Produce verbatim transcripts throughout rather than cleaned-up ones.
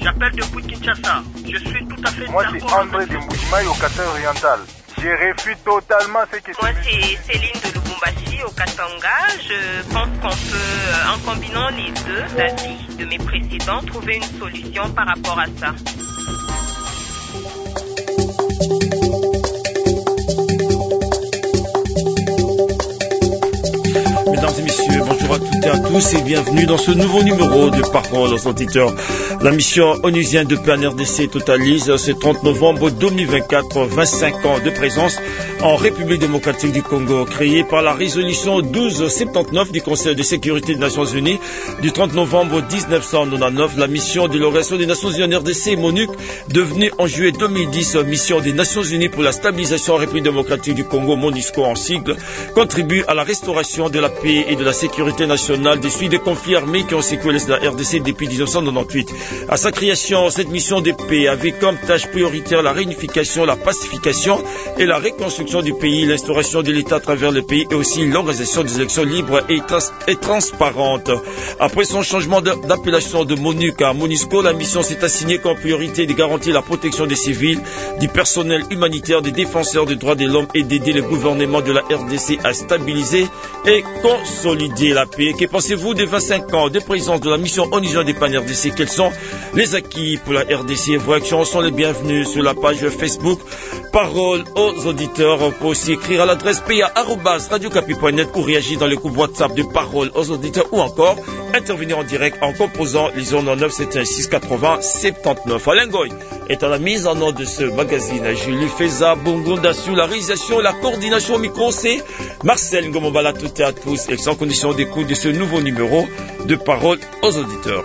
J'appelle depuis Kinshasa. Je suis tout à fait Moi, c'est André de Mbujimaï au Qatar oriental. Je refuse totalement ce que Moi, c'est Céline de Lubumbashi au Katanga. Je pense qu'on peut, en combinant les deux avis de mes précédents, trouver une solution par rapport à ça. Mesdames et messieurs, bonjour à toutes et à tous et bienvenue dans ce nouveau numéro de Parole aux auditeurs. La mission onusienne de P N R D C totalise ce trente novembre deux mille vingt-quatre vingt-cinq ans de présence en République démocratique du Congo, créée par la résolution douze soixante-dix-neuf du Conseil de sécurité des Nations Unies du trente novembre mille neuf cent quatre-vingt-dix-neuf. La mission de l'Organisation des Nations Unies en R D C, MONUC, devenue en juillet deux mille dix mission des Nations Unies pour la stabilisation en République démocratique du Congo, MONUSCO en sigle, contribue à la restauration de la paix et de la sécurité nationale des suites des conflits armés qui ont secoué la R D C depuis mille neuf cent quatre-vingt-dix-huit. À sa création, cette mission de paix avait comme tâche prioritaire la réunification, la pacification et la reconstruction du pays, l'instauration de l'État à travers le pays et aussi l'organisation des élections libres et, trans et transparentes. Après son changement d'appellation de MONUC à MONUSCO, la mission s'est assignée comme priorité de garantir la protection des civils, du personnel humanitaire, des défenseurs des droits de l'homme et d'aider le gouvernement de la R D C à stabiliser et consolider la paix. Que pensez-vous des vingt-cinq ans de présence de la mission onusienne des P N R D C? Quels sont les acquis pour la R D C? Vos actions sont les bienvenues sur la page Facebook Parole aux auditeurs. Vous pouvez aussi écrire à l'adresse p a arobase radio capi point net ou réagir dans le groupe WhatsApp de Parole aux auditeurs ou encore intervenir en direct en composant les zéro neuf sept un six quatre-vingts soixante-dix-neuf. Alain Goy est à la mise en ordre de ce magazine. Julie Feza Bongonda sur la réalisation et la coordination au micro, c'est Marcel Ngomobala. Toutes et à tous et sans condition d'écoute de ce nouveau numéro de Parole aux auditeurs.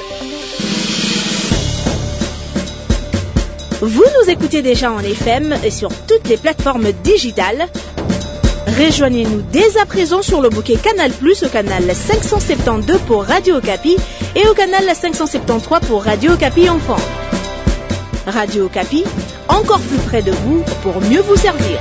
Vous nous écoutez déjà en F M et sur toutes les plateformes digitales. Rejoignez-nous dès à présent sur le bouquet Canal Plus au canal cinq cent soixante-douze pour Radio Okapi et au canal cinq cent soixante-treize pour Radio Okapi Enfant. Radio Okapi, encore plus près de vous pour mieux vous servir.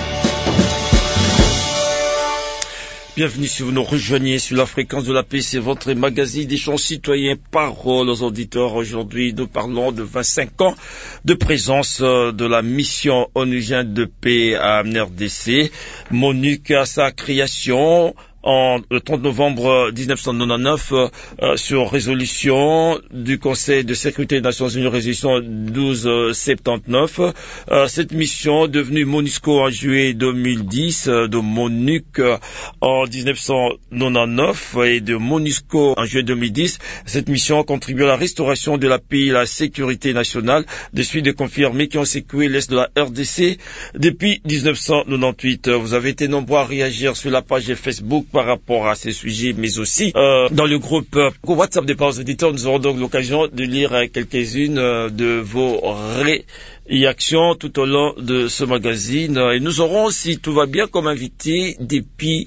Bienvenue si vous nous rejoignez sur la fréquence de la paix, c'est votre magazine des chants citoyens, Parole aux auditeurs. Aujourd'hui, nous parlons de vingt-cinq ans de présence de la mission onusienne de paix à R D C. MONUC à sa création en le trente novembre mille neuf cent quatre-vingt-dix-neuf euh, sur résolution du Conseil de sécurité des Nations Unies, résolution douze soixante-dix-neuf. Euh, cette mission devenue MONUSCO en juillet deux mille dix, euh, de MONUC euh, en mille neuf cent quatre-vingt-dix-neuf et de MONUSCO en juillet deux mille dix. Cette mission contribue à la restauration de la paix et la sécurité nationale des suites des conflits armés qui ont secoué l'Est de la R D C depuis mille neuf cent quatre-vingt-dix-huit. Vous avez été nombreux à réagir sur la page Facebook par rapport à ces sujets, mais aussi euh, dans le groupe euh, WhatsApp des Parole aux auditeurs. Nous aurons donc l'occasion de lire euh, quelques-unes euh, de vos réactions tout au long de ce magazine. Et nous aurons, si tout va bien, comme invité depuis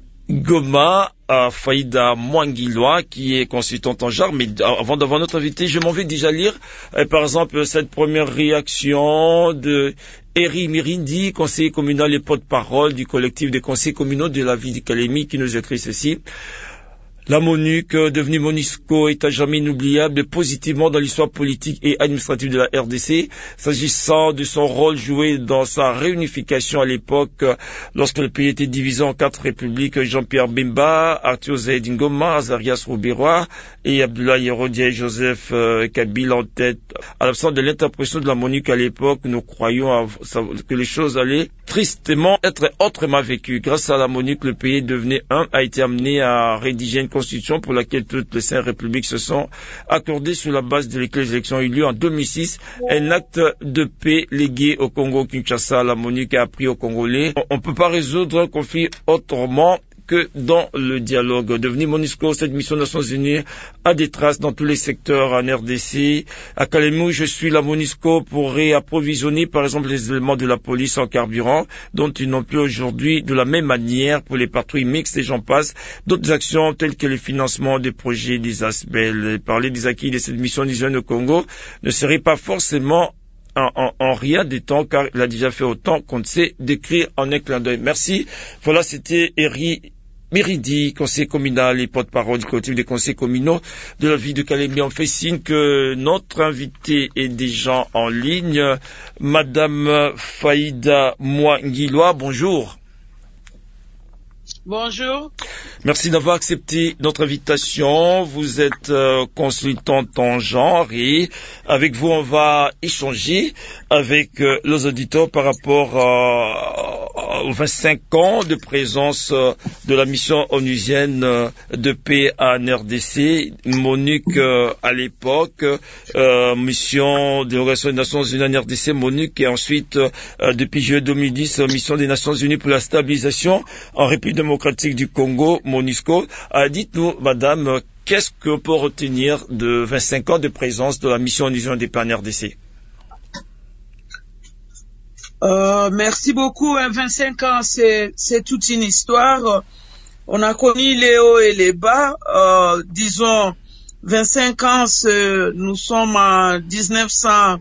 Goma, à Faïda Mwangiloa, qui est consultante en genre. Mais avant d'avoir notre invité, je m'en vais déjà lire, euh, par exemple, cette première réaction de Eri Mirindi, conseiller communal et porte-parole du collectif des conseillers communaux de la ville de Kalemi, qui nous écrit ceci. La MONUC, devenue MONUSCO, est à jamais inoubliable positivement dans l'histoire politique et administrative de la R D C, s'agissant de son rôle joué dans sa réunification à l'époque, lorsque le pays était divisé en quatre républiques. Jean-Pierre Bemba, Arthur Zaid Ngoma, Azarias Roubirois et Abdoulaye Hérodier Joseph euh, Kabila en tête. À l'absence de l'interprétation de la MONUC à l'époque, nous croyons à, que les choses allaient tristement être autrement vécues. Grâce à la MONUC, le pays devenu un a été amené à rédiger une constitution pour laquelle toutes les cinq républiques se sont accordées sur la base de laquelle les élections ont eu lieu en deux mille six. Un acte de paix légué au Congo-Kinshasa. La MONUC a appris aux Congolais. On ne peut pas résoudre un conflit autrement que dans le dialogue. Devenu MONUSCO, cette mission des Nations Unies a des traces dans tous les secteurs en R D C. À Kalemi, je suis la MONUSCO pour réapprovisionner par exemple les éléments de la police en carburant dont ils n'ont plus aujourd'hui, de la même manière pour les patrouilles mixtes et j'en passe. D'autres actions telles que le financement des projets des Asbel. Parler des acquis de cette mission onusienne au Congo ne serait pas forcément En, en, en rien des temps, car il a déjà fait autant qu'on ne sait décrire en un clin d'œil. Merci. Voilà, c'était Eri Miridi, conseiller communal et porte-parole du collectif des conseils communaux de la ville de Calémie, on fait signe que notre invité est déjà en ligne. Madame Faïda Mouanguiloa, bonjour. Bonjour. Merci d'avoir accepté notre invitation. Vous êtes euh, consultante en genre et avec vous, on va échanger avec euh, les auditeurs par rapport euh, aux vingt-cinq ans de présence euh, de la mission onusienne euh, de paix en R D C, MONUC euh, à l'époque, euh, mission de l'Organisation des Nations Unies en R D C, MONUC, et ensuite, euh, depuis juillet deux mille dix, mission des Nations Unies pour la stabilisation en République démocratique du Congo, MONUSCO. Euh, dites-nous, madame, qu'est-ce que peut retenir de vingt-cinq ans de présence de la mission onusienne de paix en R D C? Euh, merci beaucoup. Hein, vingt-cinq ans, c'est, c'est toute une histoire. On a connu les hauts et les bas. Euh, disons, vingt-cinq ans, c'est, nous sommes en dix-neuf cent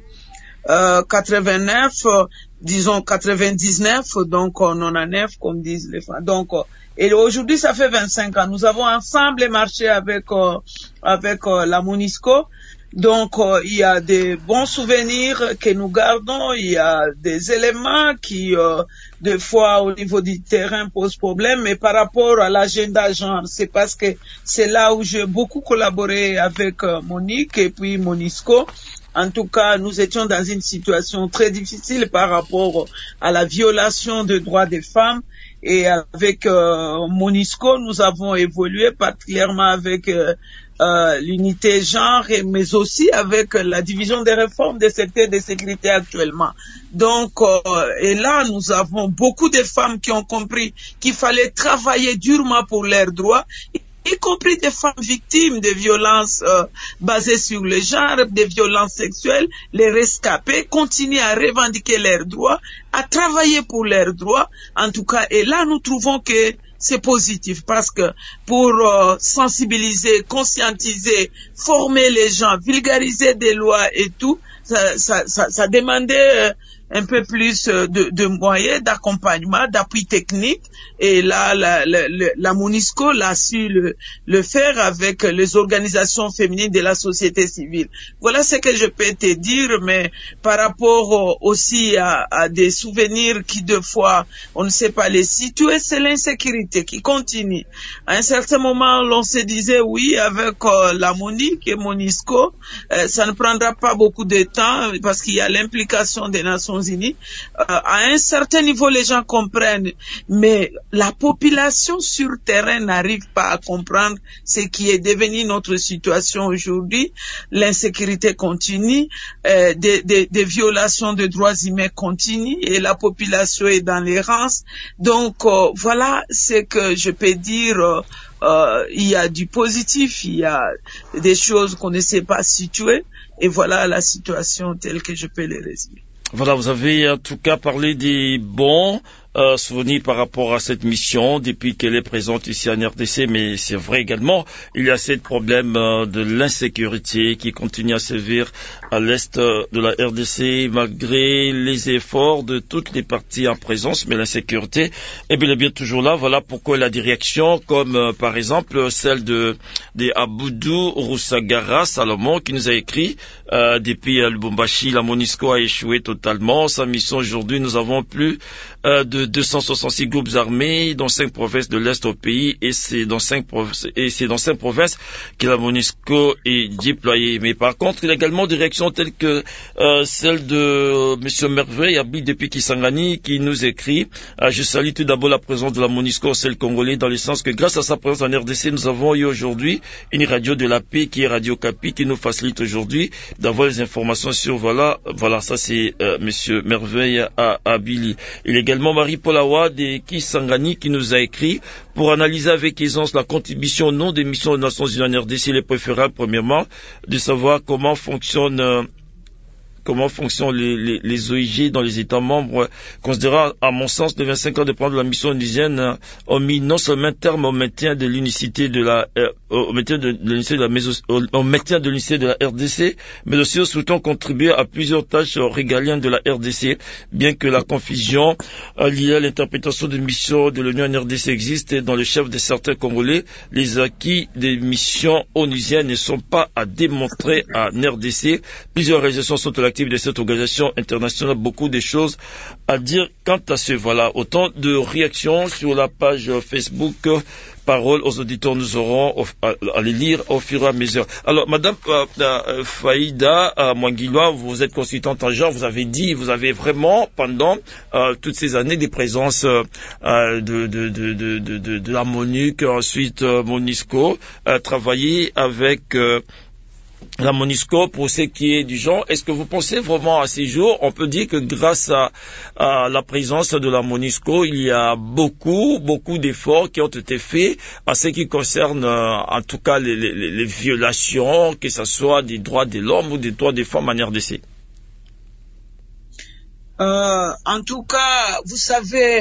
quatre-vingt-neuf, disons quatre-vingt-dix-neuf, donc on en a neuf, comme disent les femmes. Donc, et aujourd'hui, ça fait vingt-cinq ans. Nous avons ensemble marché avec euh, avec euh, la MONUSCO. Donc, euh, il y a des bons souvenirs que nous gardons. Il y a des éléments qui, euh, des fois, au niveau du terrain, posent problème. Mais par rapport à l'agenda genre, c'est parce que c'est là où j'ai beaucoup collaboré avec euh, Monique et puis MONUSCO. En tout cas, nous étions dans une situation très difficile par rapport à la violation des droits des femmes. Et avec euh, MONUSCO, nous avons évolué particulièrement avec euh, euh, l'unité genre, et, mais aussi avec la division des réformes des secteurs de sécurité actuellement. Donc, euh, et là, nous avons beaucoup de femmes qui ont compris qu'il fallait travailler durement pour leurs droits, y compris des femmes victimes de violences euh, basées sur le genre, des violences sexuelles. Les rescapés continuent à revendiquer leurs droits, à travailler pour leurs droits, en tout cas. Et là, nous trouvons que c'est positif parce que pour euh, sensibiliser, conscientiser, former les gens, vulgariser des lois et tout, ça, ça, ça, ça demandait euh, un peu plus de, de moyens, d'accompagnement, d'appui technique. Et là, la, la, la, la MONUSCO l'a su le, le faire avec les organisations féminines de la société civile. Voilà ce que je peux te dire, mais par rapport aussi à, à des souvenirs qui, deux fois, on ne sait pas les situer, c'est l'insécurité qui continue. À un certain moment, l'on se disait, oui, avec euh, la MONUC et MONUSCO, euh, ça ne prendra pas beaucoup de temps parce qu'il y a l'implication des Nations Unies. Euh, à un certain niveau, les gens comprennent, mais la population sur terrain n'arrive pas à comprendre ce qui est devenu notre situation aujourd'hui. L'insécurité continue, euh, des, des, des violations de droits humains continuent et la population est dans l'errance. Donc euh, voilà ce que je peux dire. Euh, euh, il y a du positif, il y a des choses qu'on ne sait pas situer, et voilà la situation telle que je peux les résumer. Voilà, vous avez en tout cas parlé des bons euh, souvenirs par rapport à cette mission depuis qu'elle est présente ici en R D C, mais c'est vrai également, il y a ce problème euh, de l'insécurité qui continue à sévir à l'est euh, de la R D C malgré les efforts de toutes les parties en présence, mais l'insécurité est bel et bien toujours là. Voilà pourquoi il y a des réactions comme euh, par exemple celle de, de Aboudou Roussagara Salomon qui nous a écrit euh, depuis euh, Lubumbashi, la MONUSCO a échoué totalement sa mission. Aujourd'hui, nous avons plus euh, de deux cent soixante-six groupes armés dans cinq provinces de l'Est au pays, et c'est dans cinq provinces, et c'est dans cinq provinces que la MONUSCO est déployée. Mais par contre, il y a également des réactions telles que euh, celle de euh, Monsieur Merveille, habite depuis Kisangani, qui nous écrit euh, je salue tout d'abord la présence de la MONUSCO au ciel congolais, dans le sens que grâce à sa présence en R D C, nous avons eu aujourd'hui une radio de la paix qui est Radio Capi, qui nous facilite aujourd'hui d'avoir les informations sur voilà, voilà, ça c'est euh, Monsieur Merveille à Abili. Il y a également Marie-Paul Awa de Kisangani qui nous a écrit pour analyser avec aisance la contribution non des missions des Nations Unies en R D C. Il est préférable, premièrement, de savoir comment fonctionne euh, comment fonctionnent les, les, les O I G dans les États membres, considérant, à mon sens, les vingt-cinq ans de prendre la mission onusienne ont mis non seulement terme au maintien de l'unicité de la, euh, au maintien de, de l'unicité de la méso, au, au maintien de l'unicité de la R D C, mais aussi surtout contribuer à plusieurs tâches régaliennes de la R D C, bien que la confusion euh, liée à l'interprétation des missions de l'Union en R D C existe et dans le chef de certains Congolais, les acquis des missions onusiennes ne sont pas à démontrer en R D C. Plusieurs organisations sont actives de cette organisation internationale, beaucoup de choses à dire quant à ce. Voilà, autant de réactions sur la page Facebook. Parole aux auditeurs, nous aurons à, à les lire au fur et à mesure. Alors, Madame euh, euh, Faïda euh, Mwangiloa, vous êtes consultante en genre, vous avez dit, vous avez vraiment, pendant euh, toutes ces années des présences euh, de, de, de, de, de, de, de la MONUC, ensuite euh, MONUSCO, euh, travaillé avec... Euh, la MONUSCO pour ce qui est du genre. Est-ce que vous pensez vraiment à ces jours, on peut dire que grâce à, à la présence de la MONUSCO, il y a beaucoup, beaucoup d'efforts qui ont été faits à ce qui concerne euh, en tout cas les, les, les violations, que ce soit des droits de l'homme ou des droits des femmes en R D C? Euh, en tout cas, vous savez, euh,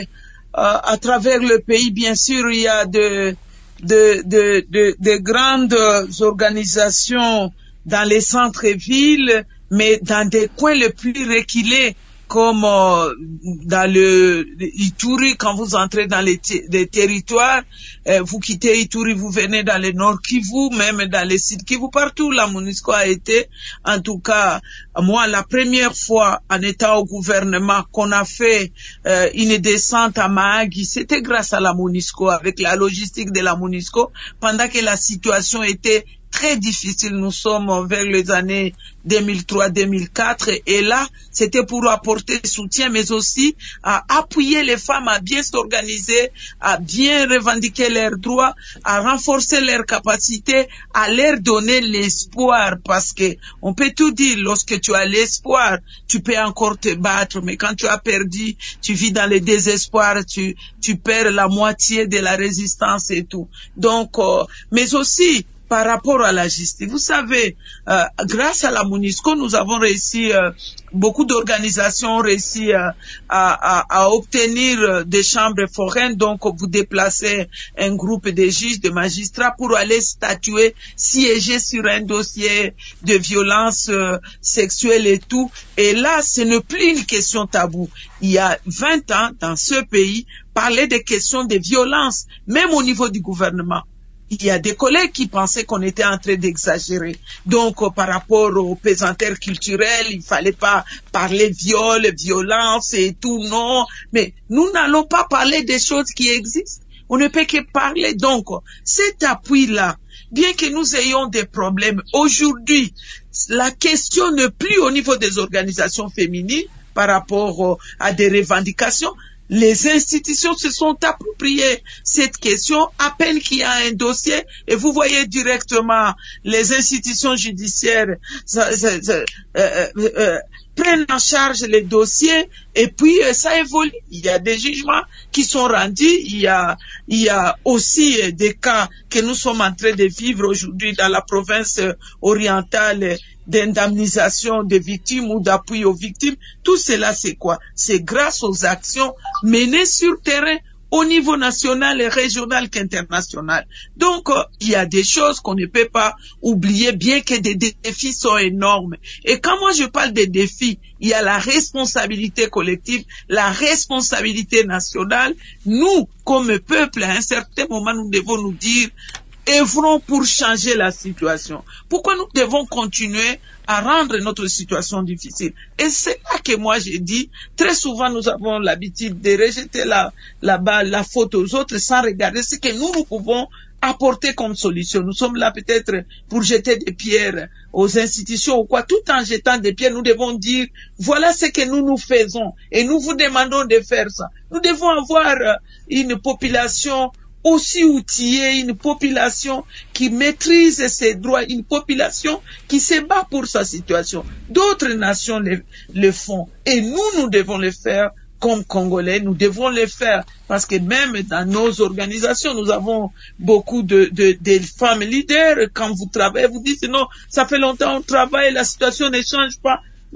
à travers le pays, bien sûr, il y a de, de, de, de, de grandes organisations dans les centres-villes, mais dans des coins les plus reculés, comme euh, dans le Ituri, quand vous entrez dans les, les territoires, euh, vous quittez Ituri, vous venez dans le Nord Kivu, même dans les Sud Kivu, partout la MONUSCO a été. En tout cas, moi, la première fois en étant au gouvernement qu'on a fait euh, une descente à Mahagi, c'était grâce à la MONUSCO, avec la logistique de la MONUSCO, pendant que la situation était très difficile. Nous sommes vers les années deux mille trois deux mille quatre et là, c'était pour apporter soutien, mais aussi à appuyer les femmes à bien s'organiser, à bien revendiquer leurs droits, à renforcer leurs capacités, à leur donner l'espoir, parce que on peut tout dire, lorsque tu as l'espoir, tu peux encore te battre, mais quand tu as perdu, tu vis dans le désespoir, tu, tu perds la moitié de la résistance et tout. Donc, euh, mais aussi, par rapport à la justice. Vous savez, euh, grâce à la MONUSCO, nous avons réussi, euh, beaucoup d'organisations ont réussi euh, à, à, à obtenir des chambres foraines. Donc, vous déplacez un groupe de juges, de magistrats pour aller statuer, siéger sur un dossier de violence euh, sexuelle et tout. Et là, ce n'est plus une question taboue. Il y a vingt ans, dans ce pays, parler des questions de violence, même au niveau du gouvernement. Il y a des collègues qui pensaient qu'on était en train d'exagérer. Donc, euh, par rapport aux pesanteurs culturelles, il fallait pas parler viol, violence et tout, non. Mais nous n'allons pas parler des choses qui existent. On ne peut que parler. Donc, cet appui-là, bien que nous ayons des problèmes, aujourd'hui, la question n'est plus au niveau des organisations féminines par rapport euh, à des revendications. Les institutions se sont appropriées cette question à peine qu'il y a un dossier et vous voyez directement les institutions judiciaires ça, ça, ça, euh, euh, euh, prennent en charge les dossiers et puis euh, ça évolue. Il y a des jugements qui sont rendus. Il y a, il y a aussi euh, des cas que nous sommes en train de vivre aujourd'hui dans la province euh, orientale d'indemnisation des victimes ou d'appui aux victimes. Tout cela, c'est quoi? C'est grâce aux actions menées sur terrain au niveau national et régional qu'international. Donc, euh, il y a des choses qu'on ne peut pas oublier, bien que des défis sont énormes. Et quand moi je parle des défis, il y a la responsabilité collective, la responsabilité nationale. Nous, comme peuple, à un certain moment, nous devons nous dire œuvrons pour changer la situation. Pourquoi nous devons continuer à rendre notre situation difficile? Et c'est là que moi j'ai dit, très souvent nous avons l'habitude de rejeter la, la balle, la faute aux autres sans regarder ce que nous, nous pouvons apporter comme solution. Nous sommes là peut-être pour jeter des pierres aux institutions ou quoi. Tout en jetant des pierres, nous devons dire, voilà ce que nous nous faisons et nous vous demandons de faire ça. Nous devons avoir une population aussi outillée, une population qui maîtrise ses droits, une population qui se bat pour sa situation. D'autres nations le, le font et nous, nous devons le faire comme Congolais, nous devons le faire parce que même dans nos organisations, nous avons beaucoup de, de, de femmes leaders. Quand vous travaillez, vous dites non, ça fait longtemps qu'on travaille, la situation ne change pas.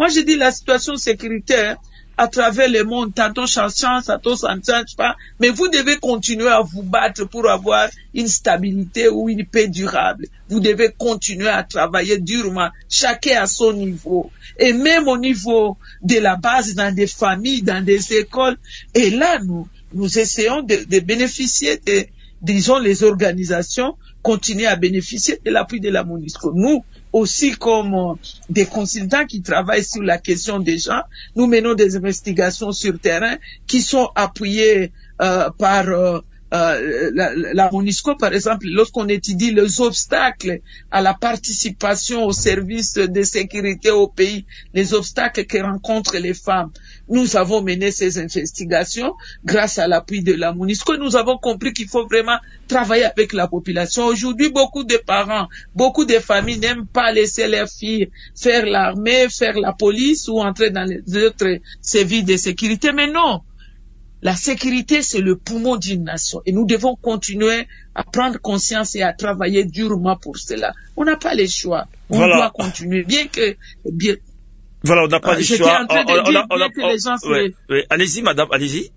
Moi, je dis la situation sécuritaire à travers le monde, tantôt change, tantôt ça ne change pas, mais vous devez continuer à vous battre pour avoir une stabilité ou une paix durable. Vous devez continuer à travailler durement, chacun à son niveau, et même au niveau de la base, dans des familles, dans des écoles. Et là, nous, nous essayons de, de bénéficier de, disons, les organisations continuer à bénéficier de l'appui de la MONUSCO. Nous, aussi comme euh, des consultants qui travaillent sur la question des gens, nous menons des investigations sur terrain qui sont appuyées euh, par euh, euh, la, la MONUSCO, par exemple, lorsqu'on étudie les obstacles à la participation aux services de sécurité au pays, les obstacles que rencontrent les femmes. Nous avons mené ces investigations grâce à l'appui de la MONUSCO. Nous avons compris qu'il faut vraiment travailler avec la population. Aujourd'hui, beaucoup de parents, beaucoup de familles n'aiment pas laisser leurs filles faire l'armée, faire la police ou entrer dans les autres services de sécurité. Mais non, la sécurité, c'est le poumon d'une nation. Et nous devons continuer à prendre conscience et à travailler durement pour cela. On n'a pas le choix. On voilà. doit continuer. Bien que... Bien, Voilà, on n'a pas euh, le choix. J'étais en train de on, dire on a, on a, que les gens... Ouais, ouais. Allez-y, madame, allez-y.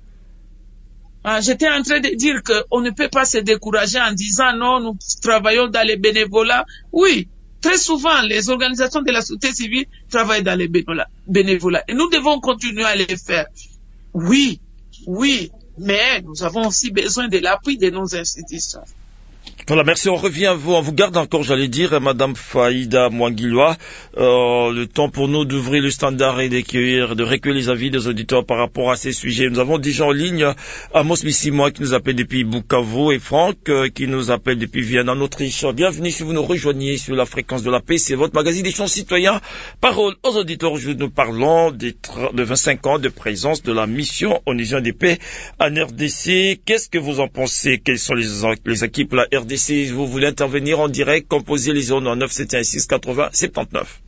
Ah, j'étais en train de dire qu'on ne peut pas se décourager en disant non, nous travaillons dans les bénévolats. Oui, très souvent, les organisations de la société civile travaillent dans les bénévolats. Et nous devons continuer à les faire. Oui, oui, mais nous avons aussi besoin de l'appui de nos institutions. Voilà, merci. On revient à vous. On vous garde encore, j'allais dire, Madame Faïda Mwangiloa. Euh, le temps pour nous d'ouvrir le standard et d'accueillir, de recueillir les avis des auditeurs par rapport à ces sujets. Nous avons déjà en ligne Amos Bissimoa qui nous appelle depuis Bukavu et Franck euh, qui nous appelle depuis Vienne en Autriche. Bienvenue si vous nous rejoignez sur la fréquence de la paix. C'est votre magazine des champs citoyens. Parole aux auditeurs. Aujourd'hui, nous parlons des de vingt-cinq ans de présence de la mission onusien des paix en R D C. Qu'est-ce que vous en pensez? Quelles sont les, les équipes la R D C? Si vous voulez intervenir en direct, composez les zones en neuf sept un six quatre-vingts soixante-dix-neuf.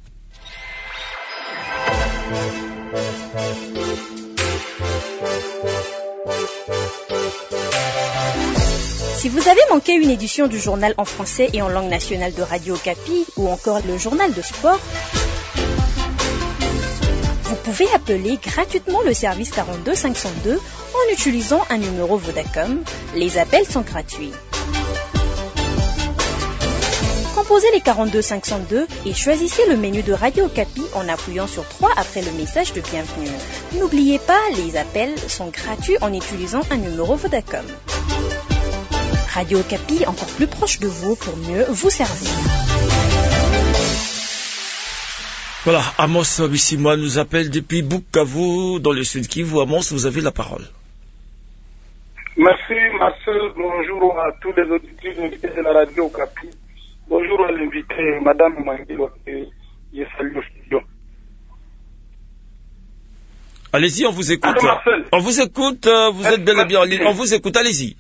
Si vous avez manqué une édition du journal en français et en langue nationale de Radio Okapi ou encore le journal de sport, vous pouvez appeler gratuitement le service quarante-deux cinq cent deux en utilisant un numéro Vodacom. Les appels sont gratuits. Composez les quarante-deux cinq cent deux et choisissez le menu de Radio Okapi en appuyant sur trois après le message de bienvenue. N'oubliez pas, les appels sont gratuits en utilisant un numéro Vodacom. Radio Okapi, encore plus proche de vous pour mieux vous servir. Voilà, Amos Bissimoa nous appelle depuis Bukavu, dans le sud Kivu. Amos, vous avez la parole. Merci, Marcel. Bonjour à tous les auditeurs de la Radio Okapi. Bonjour à l'invité, Madame Mwangiloa, je salue au studio. Allez-y, on vous écoute. Allô, on vous écoute, vous êtes bel et bien en ligne. On vous écoute, allez-y.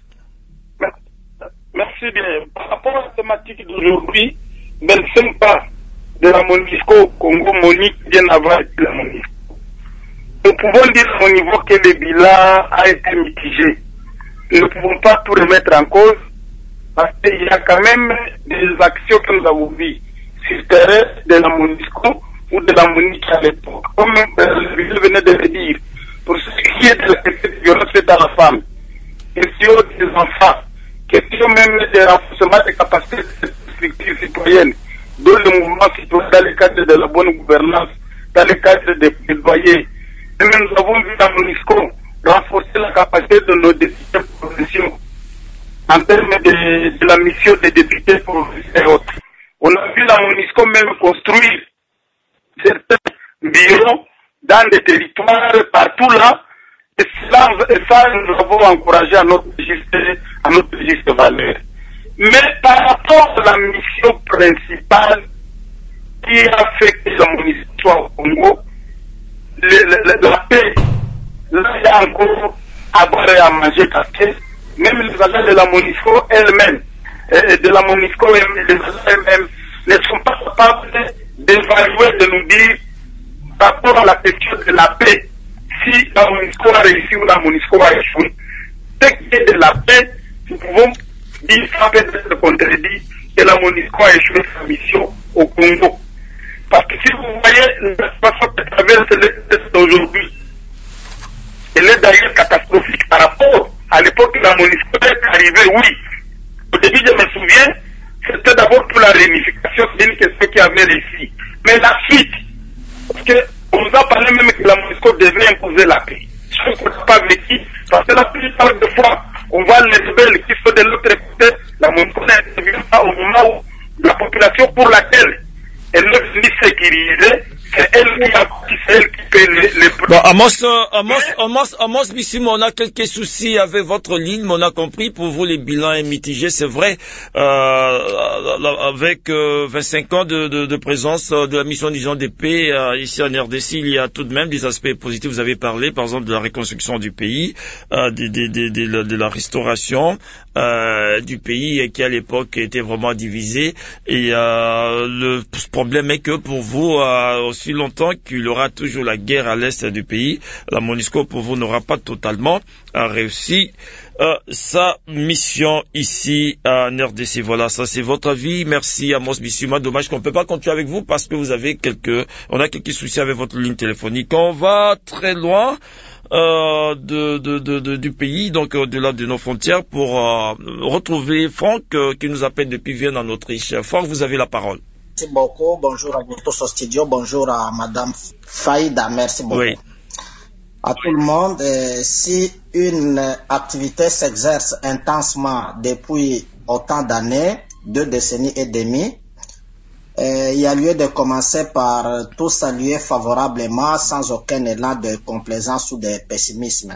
Merci bien. Par rapport à la thématique d'aujourd'hui, vingt-cinq pas de la MONUSCO Congo Monique bien avant la MONUSCO. Nous pouvons dire au niveau que le bilan a été mitigé. Nous ne pouvons pas tout remettre en cause parce qu'il y a quand même des actions que nous avons vues sur le terrain de la MONUSCO ou de la MONUC à l'époque. Comme je venais de le dire, pour ce qui est de la question de violence faite à la femme, question des enfants, question même de renforcement des capacités de cette structure citoyenne, dont le mouvement citoyen dans le cadre de la bonne gouvernance, dans le cadre des plaidoyers. Et même nous avons vu la MONUSCO renforcer la capacité de nos députés provinciaux en termes de, de la mission des députés provinciaux et autres. On a vu la MONUSCO même construire certains bureaux dans des territoires partout là, et ça, et ça nous avons encouragé à notre juste, à notre juste valeur. Mais par rapport à la mission principale qui a fait que la MONUSCO soit au Congo, le, le, la paix, là il y a encore à boire et à manger parce que même les agents de la MONUSCO elle-même, de la MONUSCO les agents elles-mêmes ne sont pas capables d'évaluer, de nous dire par rapport à la question de la paix, si la MONUSCO a réussi ou la MONUSCO a échoué. Dès qu'il y a de la paix, nous pouvons dire sans peut-être contredit que la MONUSCO a échoué sa mission au Congo. Parce que si vous voyez la situation arrivé, oui. Au début, je me souviens, c'était d'abord pour la réunification, c'est une question qui avait réussi. Mais la suite, parce qu'on nous a parlé même que la MONUSCO devait imposer la paix. Chose qu'on n'a pas vécu, parce que la plupart des fois, on voit les rebelles qui sont de l'autre côté, la MONUSCO n'intervient pas au moment où la population pour laquelle elle est venue sécuriser, c'est elle qui a c'est elle qui paie les, les Bon, Amos, euh, Amos, Amos, Amos Bissimo, on a quelques soucis avec votre ligne, mais on a compris, pour vous, les bilans est mitigé, c'est vrai, euh, avec euh, vingt-cinq ans de, de, de présence de la mission d'Union des paix, euh, ici en R D C, il y a tout de même des aspects positifs. Vous avez parlé, par exemple, de la reconstruction du pays, euh, de, de, de, de, de la restauration euh, du pays qui, à l'époque, était vraiment divisé. Et euh, le problème est que, pour vous, euh, aussi longtemps qu'il y aura toujours la guerre à l'est du pays, la MONUSCO pour vous n'aura pas totalement euh, réussi euh, sa mission ici en R D C. Voilà, ça c'est votre avis. Merci Amos Bissima. Dommage qu'on ne peut pas continuer avec vous parce que vous avez quelques, on a quelques soucis avec votre ligne téléphonique. On va très loin euh, de, de, de, de, du pays, donc au-delà de nos frontières, pour euh, retrouver Franck euh, qui nous appelle depuis Vienne en Autriche. Franck, vous avez la parole. Merci beaucoup. Bonjour à vous tous au studio. Bonjour à Madame Faïda. Merci beaucoup. Oui. À tout le monde, euh, si une activité s'exerce intensement depuis autant d'années, deux décennies et demie, euh, il y a lieu de commencer par tout saluer favorablement sans aucun élan de complaisance ou de pessimisme.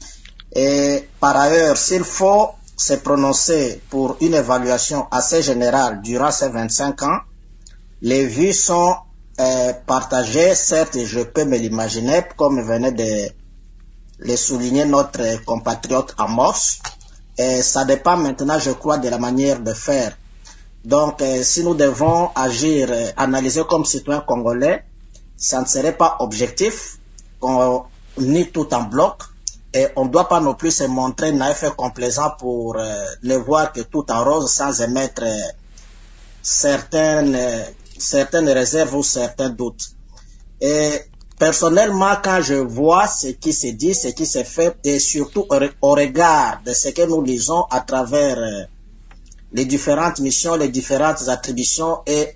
Et par ailleurs, s'il faut se prononcer pour une évaluation assez générale durant ces vingt-cinq ans, les vues sont euh, partagées, certes, je peux me l'imaginer, comme venait de le souligner notre compatriote Amos. Et ça dépend maintenant, je crois, de la manière de faire. Donc, euh, si nous devons agir, euh, analyser comme citoyens congolais, ça ne serait pas objectif, on nie tout en bloc, et on ne doit pas non plus se montrer naïf et complaisant pour euh, ne voir que tout en rose sans émettre euh, certaines... Euh, certaines réserves ou certains doutes. Et personnellement, quand je vois ce qui se dit, ce qui se fait, et surtout au regard de ce que nous lisons à travers euh, les différentes missions, les différentes attributions et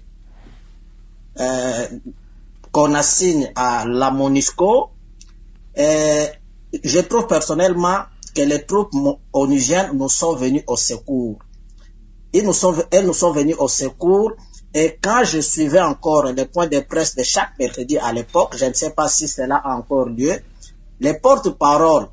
euh, qu'on assigne à la MONUSCO, et je trouve personnellement que les troupes onusiennes nous sont venues au secours. Ils nous sont, elles nous sont venues au secours. Et quand je suivais encore les points de presse de chaque mercredi à l'époque, je ne sais pas si cela a encore lieu, les porte-paroles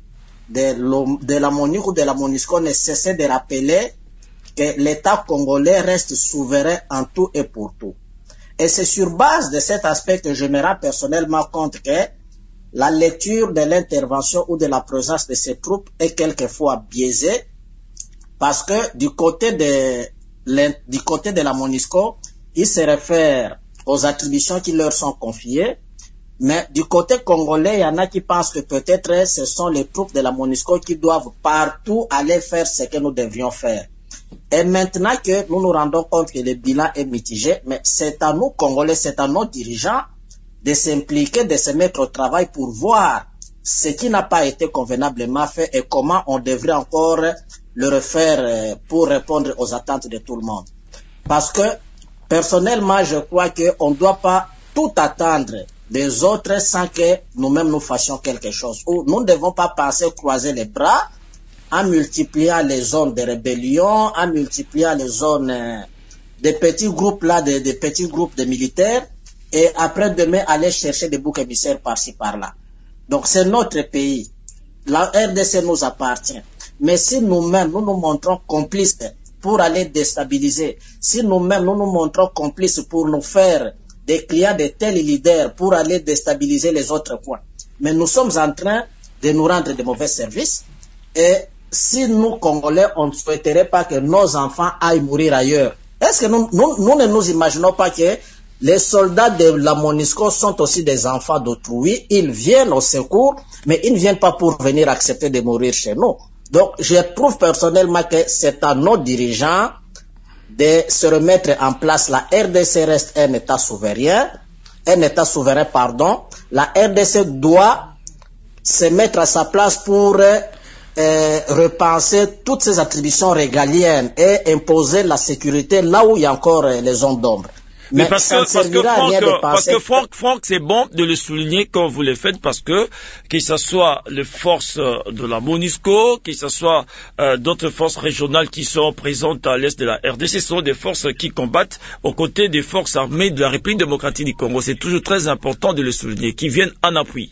de, de la MONUC ou de la MONUSCO ne cessaient de rappeler que l'État congolais reste souverain en tout et pour tout. Et c'est sur base de cet aspect que je me rends personnellement compte que la lecture de l'intervention ou de la présence de ces troupes est quelquefois biaisée, parce que du côté de du côté de la MONUSCO, ils se réfèrent aux attributions qui leur sont confiées, mais du côté congolais, il y en a qui pensent que peut-être ce sont les troupes de la MONUSCO qui doivent partout aller faire ce que nous devions faire. Et maintenant que nous nous rendons compte que le bilan est mitigé, mais c'est à nous, Congolais, c'est à nos dirigeants de s'impliquer, de se mettre au travail pour voir ce qui n'a pas été convenablement fait et comment on devrait encore le refaire pour répondre aux attentes de tout le monde. Parce que, personnellement, je crois qu'on ne doit pas tout attendre des autres sans que nous-mêmes nous fassions quelque chose. Ou nous ne devons pas penser croiser les bras en multipliant les zones de rébellion, en multipliant les zones des petits groupes là, des, des petits groupes de militaires, et après demain aller chercher des boucs émissaires par-ci par-là. Donc c'est notre pays. La R D C nous appartient. Mais si nous-mêmes, nous nous montrons complices pour aller déstabiliser, si nous-mêmes, nous nous montrons complices pour nous faire des clients de tels leaders pour aller déstabiliser les autres coins, mais nous sommes en train de nous rendre de mauvais services. Et si nous, Congolais, on ne souhaiterait pas que nos enfants aillent mourir ailleurs, est-ce que nous, nous, nous ne nous imaginons pas que les soldats de la MONUSCO sont aussi des enfants d'autrui? Ils viennent au secours, mais ils ne viennent pas pour venir accepter de mourir chez nous. Donc, je trouve personnellement que c'est à nos dirigeants de se remettre en place. La R D C reste un État souverain, un État souverain, pardon. La R D C doit se mettre à sa place pour euh, repenser toutes ces attributions régaliennes et imposer la sécurité là où il y a encore euh, les zones d'ombre. Mais, mais parce, que, parce, que Franck, parce que Franck, Franck, c'est bon de le souligner quand vous le faites, parce que que ce soit les forces de la MONUSCO, que ce soit euh, d'autres forces régionales qui sont présentes à l'est de la R D C, ce sont des forces qui combattent aux côtés des forces armées de la République démocratique du Congo. C'est toujours très important de le souligner, qui viennent en appui.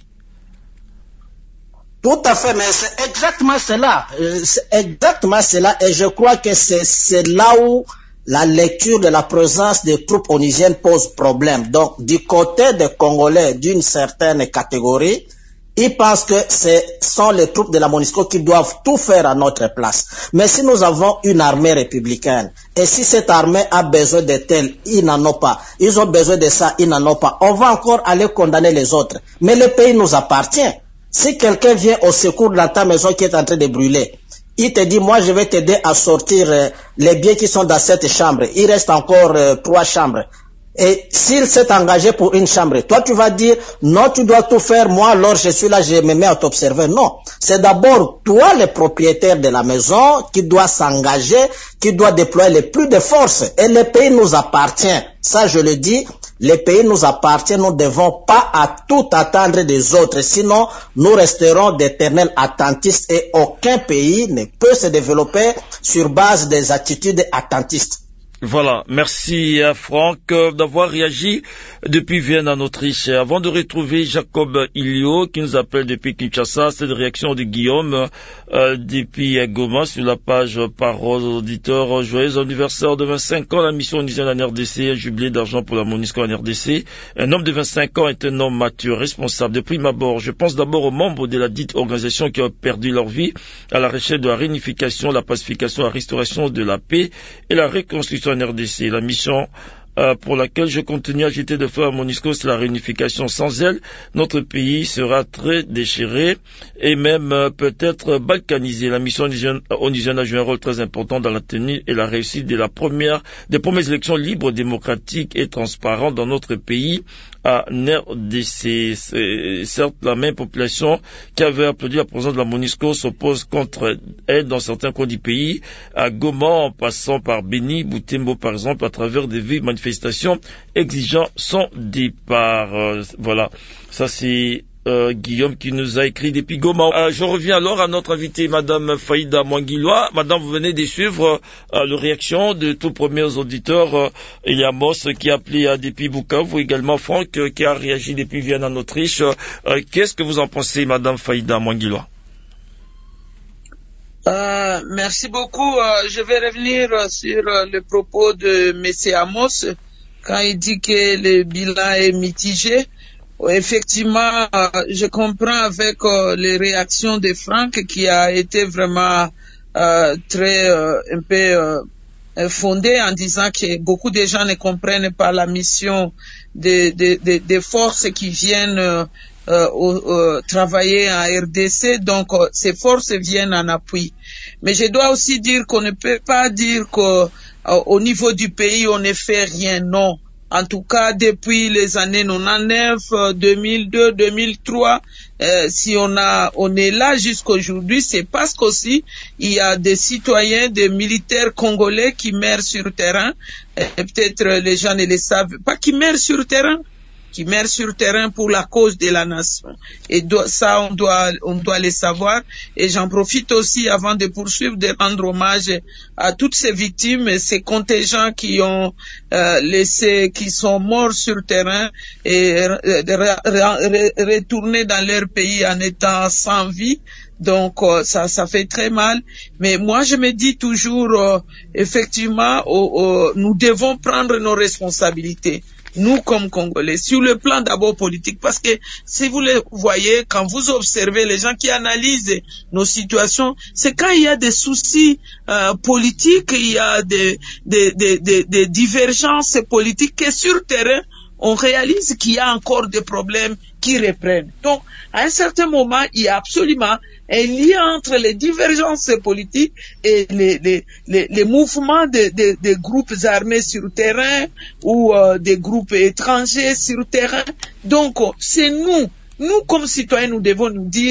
Tout à fait, mais c'est exactement cela. Euh, c'est exactement cela, et je crois que c'est, c'est là où la lecture de la présence des troupes onusiennes pose problème. Donc, du côté des Congolais d'une certaine catégorie, ils pensent que ce sont les troupes de la MONUSCO qui doivent tout faire à notre place. Mais si nous avons une armée républicaine, et si cette armée a besoin de tel, ils n'en ont pas. Ils ont besoin de ça, ils n'en ont pas. On va encore aller condamner les autres. Mais le pays nous appartient. Si quelqu'un vient au secours dans ta maison qui est en train de brûler, il te dit, moi je vais t'aider à sortir euh, les biens qui sont dans cette chambre. Il reste encore euh, trois chambres. Et s'il s'est engagé pour une chambre, toi tu vas dire, non, tu dois tout faire, moi alors je suis là, je me mets à t'observer. Non, c'est d'abord toi le propriétaire de la maison qui doit s'engager, qui doit déployer le plus de force. Et le pays nous appartient. Ça je le dis, le pays nous appartient, nous ne devons pas à tout attendre des autres, sinon nous resterons d'éternels attentistes et aucun pays ne peut se développer sur base des attitudes attentistes. Voilà, merci à Franck d'avoir réagi depuis Vienne en Autriche. Avant de retrouver Jacob Ilio qui nous appelle depuis Kinshasa, c'est une réaction de Guillaume euh, depuis Goma sur la page Parole aux auditeurs. Joyeux anniversaire de vingt-cinq ans, la mission onusienne en R D C, un jubilé d'argent pour la MONUSCO en R D C. Un homme de vingt-cinq ans est un homme mature, responsable. De prime abord, je pense d'abord aux membres de la dite organisation qui ont perdu leur vie à la recherche de la réunification, la pacification, la restauration de la paix et la reconstruction en R D C. La mission euh, pour laquelle je continue à jeter de feu à MONUSCO, c'est la réunification. Sans elle, notre pays sera très déchiré et même euh, peut-être balkanisé. La mission onusienne a joué un rôle très important dans la tenue et la réussite de la première, des premières élections libres, démocratiques et transparentes dans notre pays. À R D C. C'est, certes, la même population qui avait applaudi la présence de la MONUSCO s'oppose contre elle dans certains coins du pays, à Goma, en passant par Beni, Butembo par exemple, à travers des vives manifestations exigeant son départ. Euh, voilà, ça c'est Euh, Guillaume qui nous a écrit depuis Goma. Euh, je reviens alors à notre invitée, Madame Faïda Mwangiloa. Madame, vous venez de suivre euh, la réaction de tous premiers auditeurs. Euh, il y a Moss qui a appelé à depuis Bukavu, également Franck euh, qui a réagi depuis Vienne en Autriche. Euh, qu'est-ce que vous en pensez, Madame Faïda Mwangiloa? Euh, merci beaucoup. Euh, je vais revenir sur euh, le propos de M. Amos quand il dit que le bilan est mitigé. Effectivement, euh, je comprends avec euh, les réactions de Franck qui a été vraiment euh, très euh, un peu euh, fondé en disant que beaucoup de gens ne comprennent pas la mission des de, de, de forces qui viennent euh, euh, euh, travailler en R D C. Donc, euh, ces forces viennent en appui. Mais je dois aussi dire qu'on ne peut pas dire qu'au euh, niveau du pays, on ne fait rien. Non. En tout cas, depuis les années quatre-vingt-dix-neuf, deux mille deux, deux mille trois, euh, si on a, on est là jusqu'aujourd'hui, c'est parce qu'aussi il y a des citoyens, des militaires congolais qui meurent sur terrain. Et peut-être les gens ne le savent pas, qui meurent sur terrain, qui meurent sur terrain pour la cause de la nation. Et do, ça, on doit, on doit le savoir. Et j'en profite aussi, avant de poursuivre, de rendre hommage à toutes ces victimes, ces contingents qui ont euh, laissé, qui sont morts sur terrain et euh, re, re, retournés dans leur pays en étant sans vie. Donc euh, ça, ça fait très mal. Mais moi, je me dis toujours, euh, effectivement, oh, oh, nous devons prendre nos responsabilités. Nous, comme Congolais, sur le plan d'abord politique, parce que si vous le voyez, quand vous observez les gens qui analysent nos situations, c'est quand il y a des soucis euh, politiques, il y a des, des, des, des, des divergences politiques, que sur terrain, on réalise qu'il y a encore des problèmes qui reprennent. Donc, à un certain moment, il y a absolument un lien entre les divergences politiques et les, les, les, les mouvements des de, de groupes armés sur terrain ou euh, des groupes étrangers sur terrain. Donc, c'est nous, nous comme citoyens, nous devons nous dire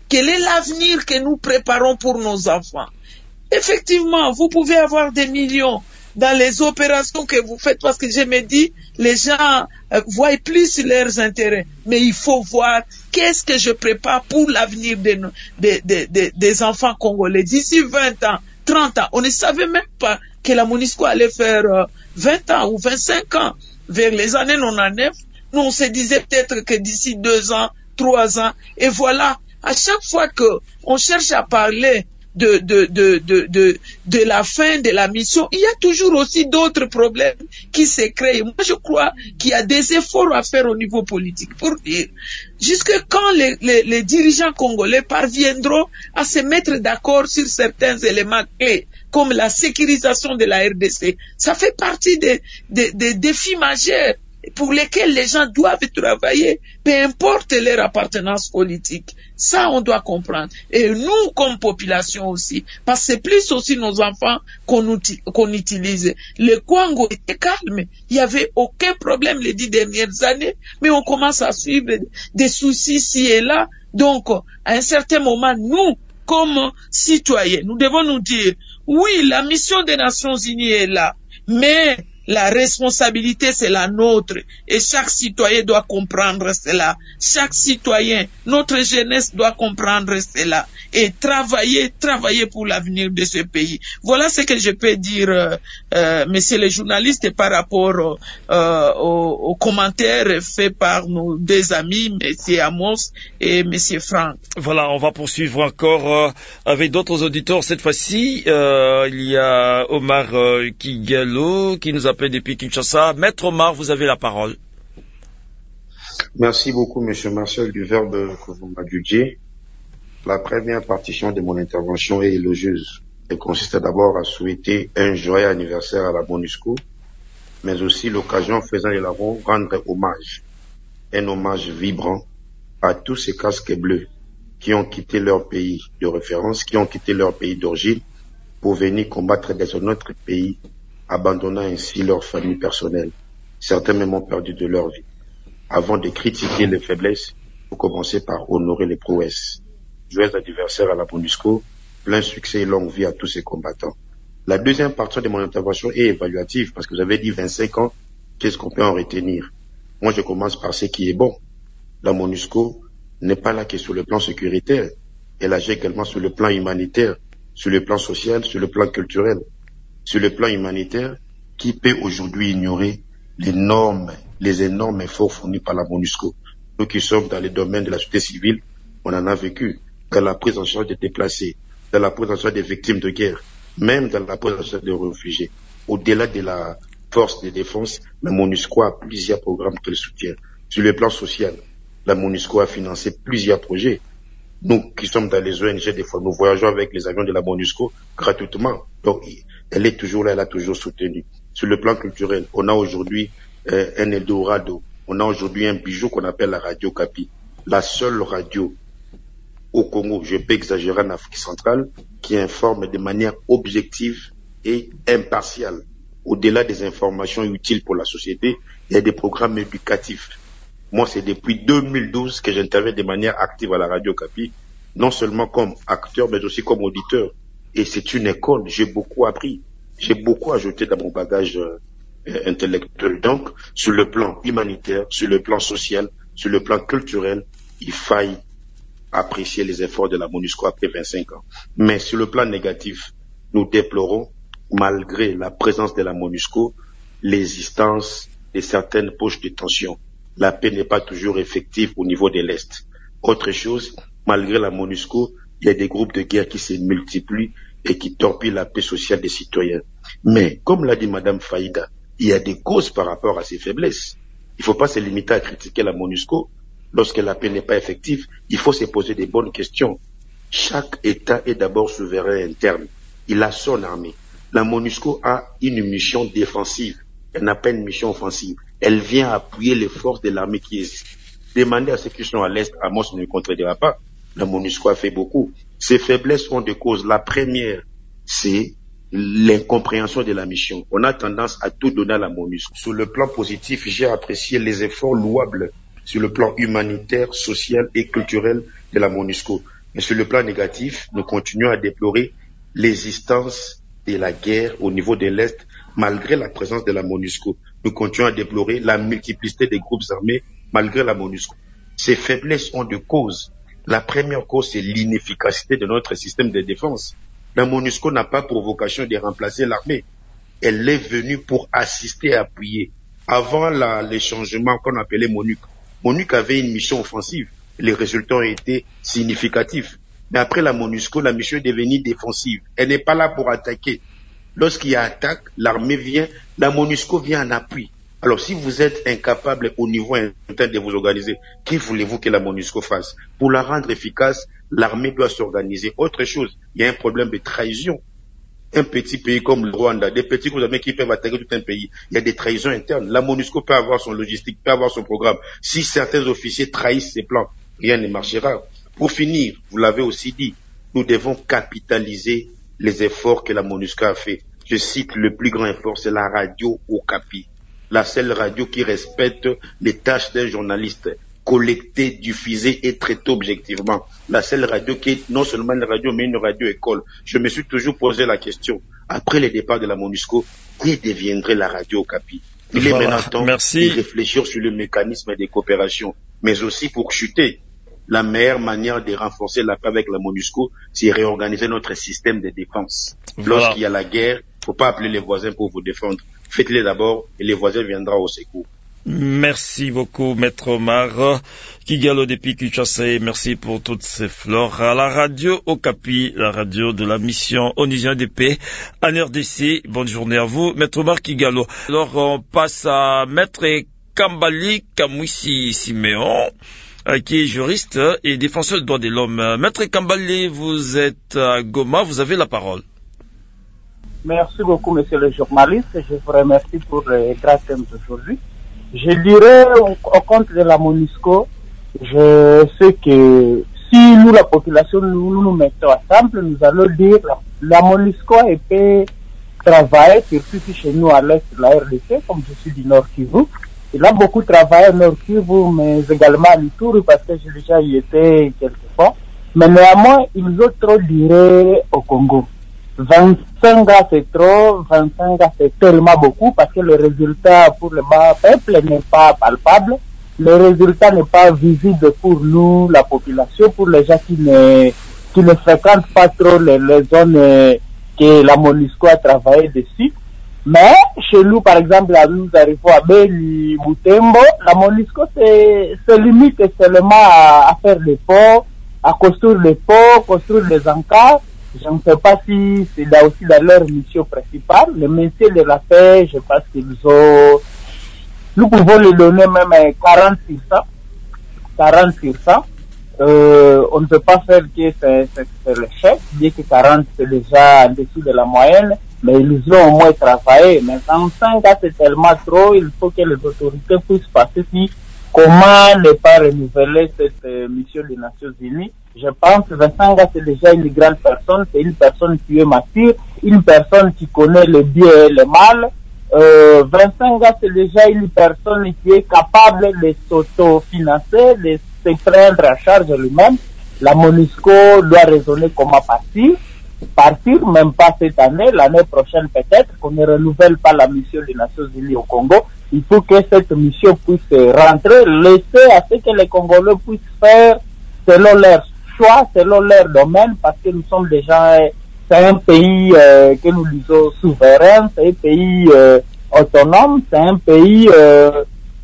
Quel est l'avenir que nous préparons pour nos enfants? Effectivement, vous pouvez avoir des millions dans les opérations que vous faites, parce que je me dis, les gens euh, voient plus leurs intérêts. Mais il faut voir qu'est-ce que je prépare pour l'avenir de, de, de, de, des enfants congolais. D'ici vingt ans, trente ans, on ne savait même pas que la MONUSCO allait faire euh, vingt ans ou vingt-cinq ans. Vers les années quatre-vingt-dix-neuf, nous on se disait peut-être que d'ici deux ans, trois ans, et voilà, à chaque fois que on cherche à parler de, de, de, de, de, de la fin de la mission, il y a toujours aussi d'autres problèmes qui se créent. Moi, je crois qu'il y a des efforts à faire au niveau politique pour dire, jusque quand les, les, les dirigeants congolais parviendront à se mettre d'accord sur certains éléments clés, comme la sécurisation de la R D C, ça fait partie des, des, des défis majeurs pour lesquels les gens doivent travailler, peu importe leur appartenance politique. Ça, on doit comprendre. Et nous, comme population aussi, parce que c'est plus aussi nos enfants qu'on qu'on utilise. Le Congo était calme. Il n'y avait aucun problème les dix dernières années, mais on commence à suivre des soucis ici et là. Donc, à un certain moment, nous, comme citoyens, nous devons nous dire, oui, la mission des Nations Unies est là, mais la responsabilité, c'est la nôtre. Et chaque citoyen doit comprendre cela. Chaque citoyen, notre jeunesse doit comprendre cela. Et travailler, travailler pour l'avenir de ce pays. Voilà ce que je peux dire, euh, euh, messieurs les journalistes, par rapport euh, aux, aux commentaires faits par nos deux amis, messieurs Amos et messieurs Franck. Voilà, on va poursuivre encore euh, avec d'autres auditeurs. Cette fois-ci, euh, il y a Omar euh, Kigalo qui nous appelle depuis Kinshasa. Maître Omar, vous avez la parole. Merci beaucoup, Monsieur Marcel, du verbe que vous m'adjudiez. La première partition de mon intervention est élogieuse. Elle consiste d'abord à souhaiter un joyeux anniversaire à la MONUSCO, mais aussi l'occasion faisant de l'avant rendre hommage, un hommage vibrant à tous ces casques bleus qui ont quitté leur pays de référence, qui ont quitté leur pays d'origine pour venir combattre dans un autre pays, abandonnant ainsi leur famille personnelle. Certains même ont perdu de leur vie. Avant de critiquer les faiblesses, il faut commencer par honorer les prouesses. Joyeux anniversaire à la MONUSCO, plein succès et longue vie à tous ces combattants. La deuxième partie de mon intervention est évaluative, parce que vous avez dit vingt-cinq ans, qu'est-ce qu'on peut en retenir? Moi, je commence par ce qui est bon. La MONUSCO n'est pas là que sur le plan sécuritaire, elle agit également sur le plan humanitaire, sur le plan social, sur le plan culturel. Sur le plan humanitaire, qui peut aujourd'hui ignorer les normes, les énormes efforts fournis par la MONUSCO? Nous qui sommes dans les domaines de la société civile, on en a vécu. Dans la prise en charge des déplacés, dans la prise en charge des victimes de guerre, même dans la prise en charge des réfugiés. Au-delà de la force de défense, la MONUSCO a plusieurs programmes qu'elle soutient. Sur le plan social, la MONUSCO a financé plusieurs projets. Nous qui sommes dans les O N G, des fois, nous voyageons avec les avions de la MONUSCO gratuitement. Donc, elle est toujours là, elle a toujours soutenu. Sur le plan culturel, on a aujourd'hui euh, un Eldorado. On a aujourd'hui un bijou qu'on appelle la Radio Kapi. La seule radio au Congo, je peux exagérer, en Afrique centrale, qui informe de manière objective et impartiale. Au-delà des informations utiles pour la société, il y a des programmes éducatifs. Moi, c'est depuis deux mille douze que j'interviens de manière active à la Radio Kapi, non seulement comme acteur, mais aussi comme auditeur. Et c'est une école, j'ai beaucoup appris. J'ai beaucoup ajouté dans mon bagage euh, intellectuel. Donc, sur le plan humanitaire, sur le plan social, sur le plan culturel, il faille apprécier les efforts de la MONUSCO après vingt-cinq ans. Mais sur le plan négatif, nous déplorons, malgré la présence de la MONUSCO, l'existence de certaines poches de tension. La paix n'est pas toujours effective au niveau de l'Est. Autre chose, malgré la MONUSCO, il y a des groupes de guerre qui se multiplient et qui torpillent la paix sociale des citoyens. Mais, comme l'a dit Madame Faïda, il y a des causes par rapport à ces faiblesses. Il ne faut pas se limiter à critiquer la MONUSCO. Lorsque la paix n'est pas effective, il faut se poser des bonnes questions. Chaque État est d'abord souverain interne. Il a son armée. La MONUSCO a une mission défensive. Elle n'a pas une mission offensive. Elle vient appuyer les forces de l'armée qui existent. Demander à ceux qui sont à l'Est, Amos ne le contredira pas. La MONUSCO a fait beaucoup. Ces faiblesses sont des causes. La première, c'est l'incompréhension de la mission. On a tendance à tout donner à la MONUSCO. Sur le plan positif, j'ai apprécié les efforts louables sur le plan humanitaire, social et culturel de la MONUSCO. Mais sur le plan négatif, nous continuons à déplorer l'existence de la guerre au niveau de l'Est, malgré la présence de la MONUSCO. Nous continuons à déplorer la multiplicité des groupes armés, malgré la MONUSCO. Ces faiblesses ont deux causes. La première cause, c'est l'inefficacité de notre système de défense. La MONUSCO n'a pas pour vocation de remplacer l'armée. Elle est venue pour assister et appuyer. Avant la, les changements qu'on appelait MONUC, MONUC avait une mission offensive. Les résultats ont été significatifs. Mais après la MONUSCO, la mission est devenue défensive. Elle n'est pas là pour attaquer. Lorsqu'il y a attaque, l'armée vient, la MONUSCO vient en appui. Alors si vous êtes incapable au niveau interne de vous organiser, que voulez-vous que la MONUSCO fasse? Pour la rendre efficace, l'armée doit s'organiser. Autre chose, il y a un problème de trahison. Un petit pays comme le Rwanda, des petits groupes armés qui peuvent attaquer tout un pays, il y a des trahisons internes. La MONUSCO peut avoir son logistique, peut avoir son programme. Si certains officiers trahissent ses plans, rien ne marchera. Pour finir, vous l'avez aussi dit, nous devons capitaliser les efforts que la MONUSCO a fait. Je cite le plus grand effort, c'est la radio Okapi. La seule radio qui respecte les tâches d'un journaliste, collecter, diffuser et traiter objectivement. La seule radio qui est non seulement une radio, mais une radio-école. Je me suis toujours posé la question, après le départ de la MONUSCO, qui deviendrait la radio Okapi? Il est voilà. maintenant temps Merci. de réfléchir sur le mécanisme des coopérations, mais aussi pour chuter. La meilleure manière de renforcer la paix avec la MONUSCO, c'est réorganiser notre système de défense. Voilà. Lorsqu'il y a la guerre, faut pas appeler les voisins pour vous défendre. Faites-les d'abord et les voisins viendront au secours. Merci beaucoup, Maître Omar Kigalo depuis Kinshasa. Merci pour toutes ces fleurs. À la radio Okapi, la radio de la mission onusienne de paix en R D C. Bonne journée à vous, Maître Omar Kigalo. Alors, on passe à Maître Kambali Kamwisi Siméon, qui est juriste et défenseur des droits de l'homme. Maître Kambali, vous êtes à Goma, vous avez la parole. Merci beaucoup, monsieur le journaliste. Je vous remercie pour les grands thèmes d'aujourd'hui. Je dirais, au, au compte de la MONUSCO, je sais que si nous, la population, nous nous mettons ensemble, nous allons dire la, la MONUSCO peut travailler, surtout chez nous à l'est de la R D C, comme je suis du Nord Kivu. Il a beaucoup travaillé au Nord Kivu, mais également à Ituri, parce que j'ai déjà y été quelquefois. Mais néanmoins, ils ont trop duré au Congo. vingt-cinq ans c'est trop, vingt-cinq ans c'est tellement beaucoup parce que le résultat pour le bas peuple n'est pas palpable, le résultat n'est pas visible pour nous, la population, pour les gens qui ne, qui ne fréquentent pas trop les, les zones que la MONUSCO a travaillé dessus. Mais chez nous, par exemple, là, nous arrivons à Beli, Butembo, la MONUSCO se limite seulement à, à faire des ponts, à construire des ponts, construire des encarts. Je ne sais pas si c'est là aussi dans leur mission principale. Le métier de la paix, je pense qu'ils ont... Nous pouvons les donner même quarante sur cent. quarante sur cent. Euh, on ne peut pas faire que c'est, c'est, c'est le chef, bien que quarante c'est déjà en dessous de la moyenne, mais ils ont au moins travaillé. Mais vingt-cinq ans c'est tellement trop, il faut que les autorités puissent passer si comment ne pas renouveler cette euh, mission des Nations Unies. Je pense que vingt-cinq ans c'est déjà une grande personne, c'est une personne qui est mature, une personne qui connaît le bien et le mal. Euh, vingt-cinq ans c'est déjà une personne qui est capable de s'autofinancer, de se prendre en charge lui-même. La MONUSCO doit raisonner comment partir, partir même pas cette année, l'année prochaine peut-être, qu'on ne renouvelle pas la mission des Nations Unies au Congo. Il faut que cette mission puisse rentrer, laisser à ce que les Congolais puissent faire selon leur choix, selon leur domaine, parce que nous sommes déjà, c'est un pays euh, que nous disons souverain, c'est un pays euh, autonome, c'est un pays euh,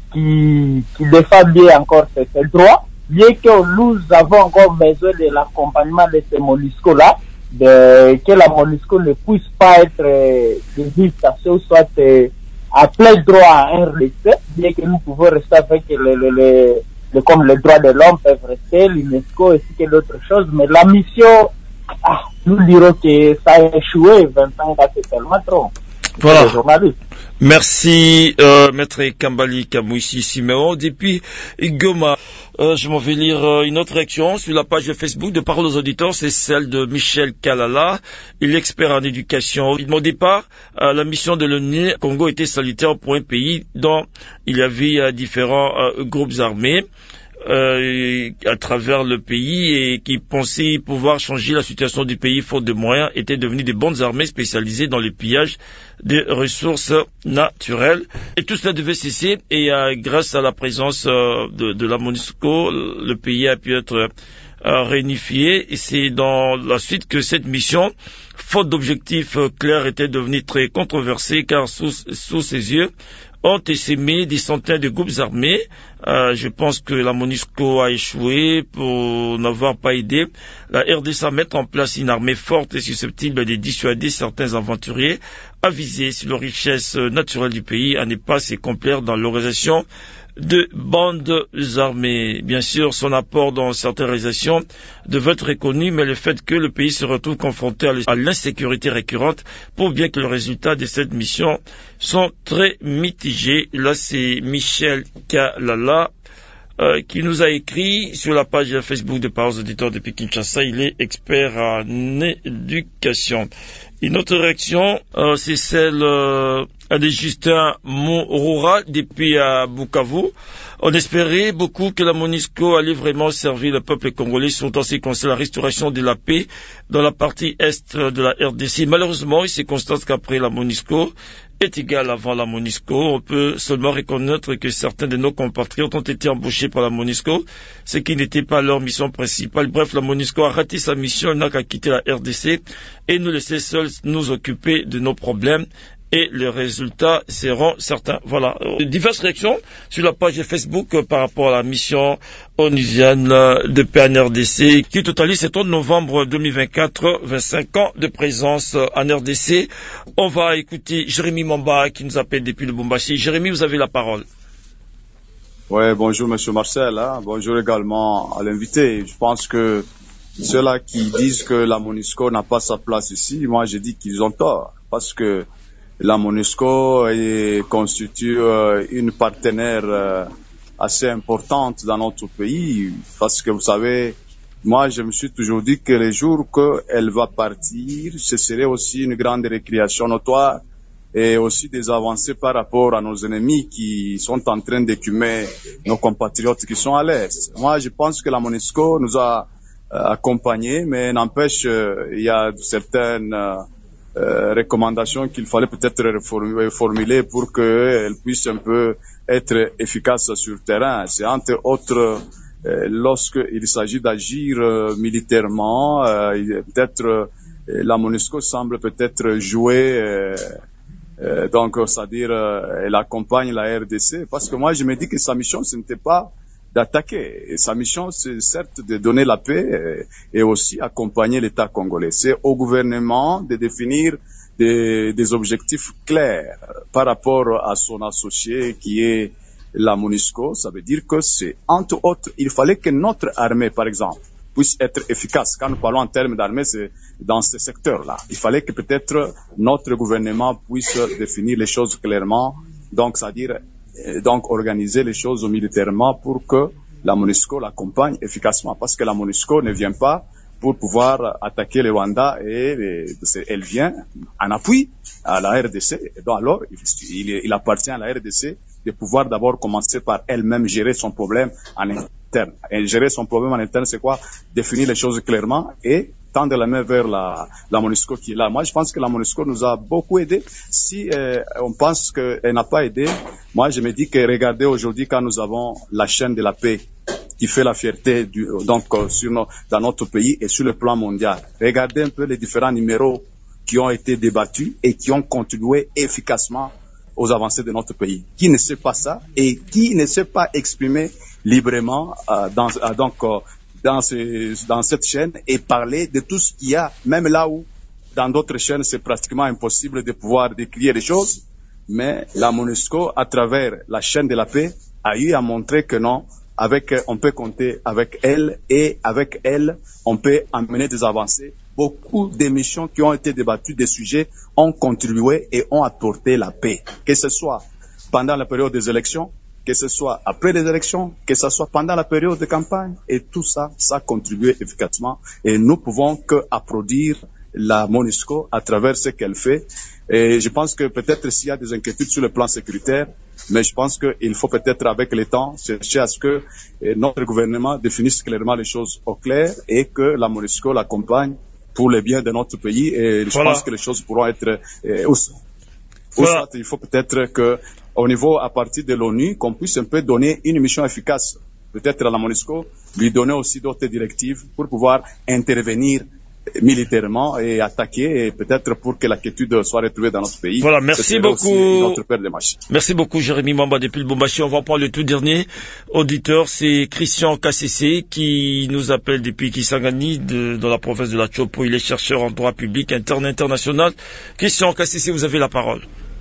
qui, qui défend bien encore ses, ses droits, bien que nous avons encore besoin de l'accompagnement de ces MONUSCO-là, de, que la MONUSCO ne puisse pas être euh, des dictations, soit euh, à plein droit à un R D C, bien que nous pouvons rester avec les, les, les, les comme les droits de l'homme peuvent rester, l'UNESCO ainsi que d'autres choses, mais la mission, ah, nous dirons que ça a échoué, vingt-cinq ans c'est tellement trop. Voilà. Merci, euh, Maître Kambali Kamwisi Siméon. Depuis Goma, euh, je m'en vais lire euh, une autre réaction sur la page Facebook de Parole aux auditeurs, c'est celle de Michel Kalala. Il est expert en éducation. Au départ, euh, la mission de l'ONU Congo était salutaire pour un pays dont il y avait euh, différents euh, groupes armés. euh, à travers le pays et qui pensaient pouvoir changer la situation du pays faute de moyens étaient devenus des bandes armées spécialisées dans le pillage des ressources naturelles. Et tout cela devait cesser et euh, grâce à la présence euh, de, de la MONUSCO, le pays a pu être euh, réunifié. Et c'est dans la suite que cette mission, faute d'objectifs euh, clairs, était devenue très controversée car sous, sous ses yeux, ont essaimé des centaines de groupes armés. Euh, je pense que la MONUSCO a échoué pour n'avoir pas aidé la R D C à mettre en place une armée forte et susceptible de dissuader certains aventuriers avisés sur les richesses naturelles du pays à ne pas se complaire dans l'organisation de bandes armées. Bien sûr, son apport dans certaines réalisations devait être reconnu, mais le fait que le pays se retrouve confronté à l'insécurité récurrente prouve bien que les résultats de cette mission sont très mitigés. Là, c'est Michel Kalala euh, qui nous a écrit sur la page Facebook de Paroles auditeurs depuis Kinshasa. Il est expert en éducation. Une autre réaction, euh, c'est celle euh, de Justin Mourura depuis à Bukavu. On espérait beaucoup que la MONUSCO allait vraiment servir le peuple congolais, surtout en ce qui concerne la restauration de la paix dans la partie est de la R D C. Malheureusement, il se constate qu'après la MONUSCO est égal avant la MONUSCO. On peut seulement reconnaître que certains de nos compatriotes ont été embauchés par la MONUSCO, ce qui n'était pas leur mission principale. Bref, la MONUSCO a raté sa mission, elle n'a qu'à quitter la R D C et nous laisser seuls nous occuper de nos problèmes. Et les résultats seront certains. Voilà. Diverses réactions sur la page Facebook par rapport à la mission onusienne de paix en R D C qui totalise cet onze novembre deux mille vingt-quatre, vingt-cinq ans de présence en R D C. On va écouter Jérémy Mamba qui nous appelle depuis le Lubumbashi. Jérémy, vous avez la parole. Oui, bonjour Monsieur Marcel. Hein. Bonjour également à l'invité. Je pense que ceux-là qui disent que la MONUSCO n'a pas sa place ici, moi je dis qu'ils ont tort. Parce que la MONUSCO est, constitue euh, une partenaire euh, assez importante dans notre pays parce que vous savez, moi je me suis toujours dit que les jours qu'elle va partir, ce serait aussi une grande récréation notoire et aussi des avancées par rapport à nos ennemis qui sont en train d'écumer nos compatriotes qui sont à l'Est. Moi je pense que la MONUSCO nous a euh, accompagnés, mais n'empêche, euh, il y a certaines euh, Euh, recommandations qu'il fallait peut-être reformuler pour qu'elle puisse un peu être efficace sur le terrain. C'est entre autres euh, lorsqu'il s'agit d'agir euh, militairement, euh, peut-être euh, la MONUSCO semble peut-être jouer, euh, euh, donc c'est-à-dire euh, elle accompagne la R D C, parce que moi je me dis que sa mission ce n'était pas d'attaquer. Et sa mission, c'est certes de donner la paix et, et aussi accompagner l'État congolais. C'est au gouvernement de définir des, des objectifs clairs par rapport à son associé qui est la MONUSCO. Ça veut dire que c'est, entre autres, il fallait que notre armée, par exemple, puisse être efficace. Quand nous parlons en termes d'armée, c'est dans ce secteur-là. Il fallait que peut-être notre gouvernement puisse définir les choses clairement. Donc, c'est-à-dire donc organiser les choses militairement pour que la MONUSCO l'accompagne efficacement. Parce que la MONUSCO ne vient pas pour pouvoir attaquer le Rwanda et elle vient en appui à la R D C. Et donc alors, il, il appartient à la R D C de pouvoir d'abord commencer par elle-même gérer son problème en interne. Et gérer son problème en interne, c'est quoi? Définir les choses clairement et tendre la main vers la, la MONUSCO qui est là. Moi, je pense que la MONUSCO nous a beaucoup aidé. Si euh, on pense qu'elle n'a pas aidé, moi, je me dis que regardez aujourd'hui quand nous avons la chaîne de la paix qui fait la fierté du, donc euh, sur nos, dans notre pays et sur le plan mondial. Regardez un peu les différents numéros qui ont été débattus et qui ont contribué efficacement aux avancées de notre pays. Qui ne sait pas ça et qui ne sait pas exprimer librement euh, dans, euh, donc euh, Dans, ce, dans cette chaîne et parler de tout ce qu'il y a, même là où dans d'autres chaînes c'est pratiquement impossible de pouvoir décrire les choses, mais la MONUSCO à travers la chaîne de la paix a eu à montrer que non, avec, on peut compter avec elle et avec elle on peut amener des avancées. Beaucoup d'émissions qui ont été débattues, des sujets ont contribué et ont apporté la paix, que ce soit pendant la période des élections, que ce soit après les élections, que ce soit pendant la période de campagne, et tout ça, ça a contribué efficacement. Et nous pouvons que applaudir la MONUSCO à travers ce qu'elle fait. Et je pense que peut-être s'il y a des inquiétudes sur le plan sécuritaire, mais je pense qu'il faut peut-être avec le temps chercher à ce que notre gouvernement définisse clairement les choses au clair et que la MONUSCO l'accompagne pour le bien de notre pays. Et je voilà. pense que les choses pourront être euh, aussi. Voilà. Il faut peut-être que, au niveau, à partir de l'ONU, qu'on puisse un peu donner une mission efficace, peut-être à la MONUSCO, lui donner aussi d'autres directives pour pouvoir intervenir militairement et attaquer, et peut-être pour que la quiétude soit retrouvée dans notre pays. Voilà, merci beaucoup. Notre paire de matchs. Merci beaucoup, Jérémy Mamba depuis le Lubumbashi. On va prendre le tout dernier auditeur, c'est Christian K C C qui nous appelle depuis Kisangani, de, dans la province de la Chopo. Il est chercheur en droit public interne et international. Christian K C C, vous avez la parole.